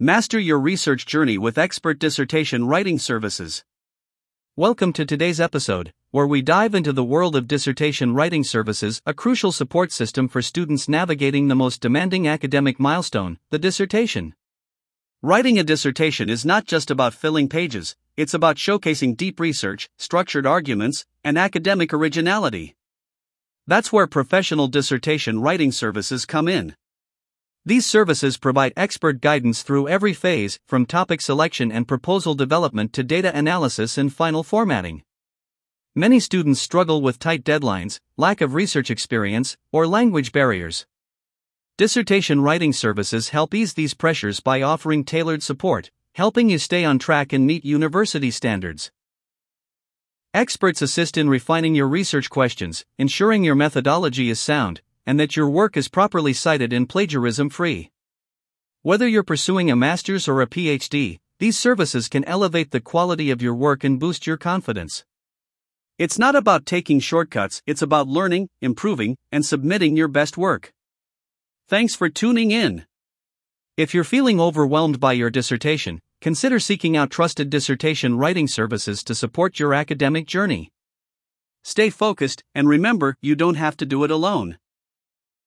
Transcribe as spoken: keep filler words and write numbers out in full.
Master your research journey with expert dissertation writing services. Welcome to today's episode, where we dive into the world of dissertation writing services, a crucial support system for students navigating the most demanding academic milestone, the dissertation. Writing a dissertation is not just about filling pages, it's about showcasing deep research, structured arguments, and academic originality. That's where professional dissertation writing services come in. These services provide expert guidance through every phase, from topic selection and proposal development to data analysis and final formatting. Many students struggle with tight deadlines, lack of research experience, or language barriers. Dissertation writing services help ease these pressures by offering tailored support, helping you stay on track and meet university standards. Experts assist in refining your research questions, ensuring your methodology is sound, and that your work is properly cited and plagiarism-free. Whether you're pursuing a master's or a P H D, these services can elevate the quality of your work and boost your confidence. It's not about taking shortcuts, it's about learning, improving, and submitting your best work. Thanks for tuning in. If you're feeling overwhelmed by your dissertation, consider seeking out trusted dissertation writing services to support your academic journey. Stay focused, and remember, you don't have to do it alone.